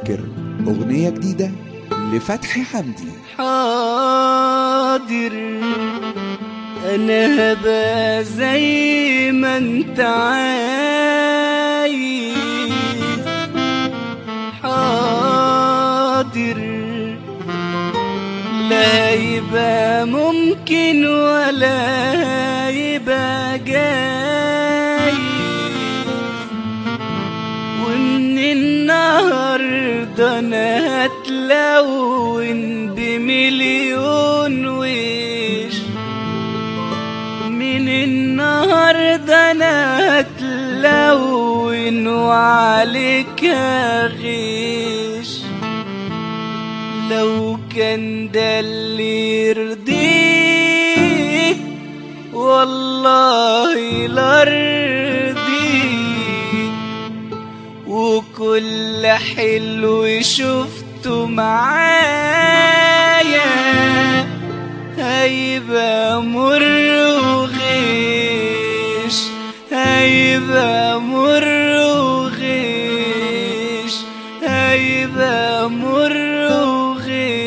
تفتكر أغنية جديدة لفتحي حمدي. حاضر أنا هبقى زي ما انت عايز، حاضر لا يبقى ممكن ولا يبقى جايز، ومن النهاردة أنا هتلون بمليون وش، من النهاردة أنا هتلون وعليك هغش. لو كان ده اللي يرضيك والله لارضيك، وكل حلو شفته معايا هيبقى مر وغش، هيبقى مر وغش، هيبقى مر وغش.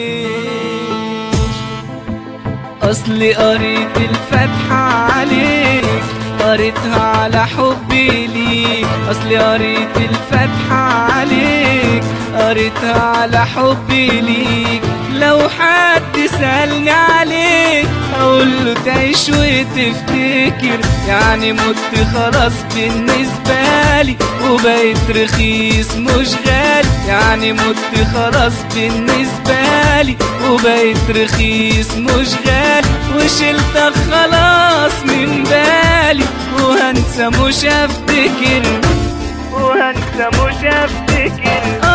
أصلي قريت الفاتحة عليك، قريتها على حبي ليك. أصلي قريت الفاتحة عليك، قريتها على حبي ليك. لو حد سألني عليك أقوله تعيش وتفتكر، يعني مت خلاص بالنسبة لي وبقيت رخيص مش غالي، يعني مت خلاص بالنسبة لي وبقيت رخيص مش غالي. وشلتك خلاص من بالي وهنسى مش هفتكر، وهنسى مش هفتكر.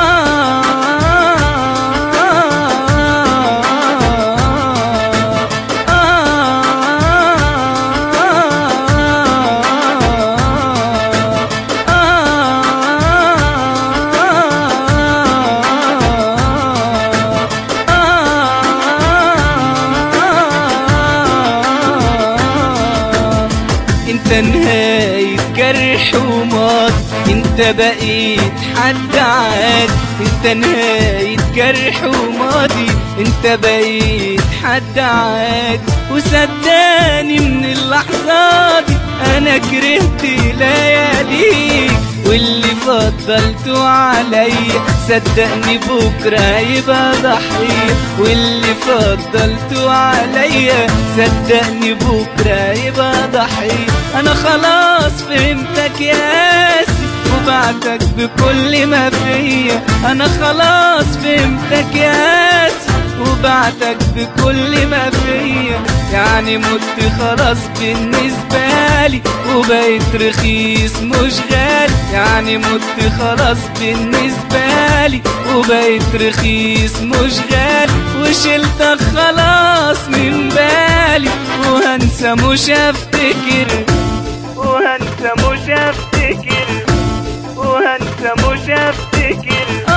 انت نهاية جرح وماضي، انت بقيت حد عادي. انت نهاية جرح وماضي، انت بقيت حد عادي. وصدقني من اللحظة دي انا كرهت لياليك، واللي فضلته عليا صدقني بكرة هيبقى ضحية. واللي فضلته عليا صدقني بكرة هيبقى ضحية. انا خلاص فهمتك يا آسف وبعتك بكل ما فيا. انا خلاص فهمتك يا آسف وبعتك بكل ما فيا، يعني مت خلاص بالنسبة لي وبقيت رخيص مش غالي، يعني مت خلاص بالنسبة لي وبقيت رخيص مش غالي. وشلتك خلاص من بالي وهنسى مش هفتكر، وهنسى مش هفتكر، وهنسى مش هفتكر.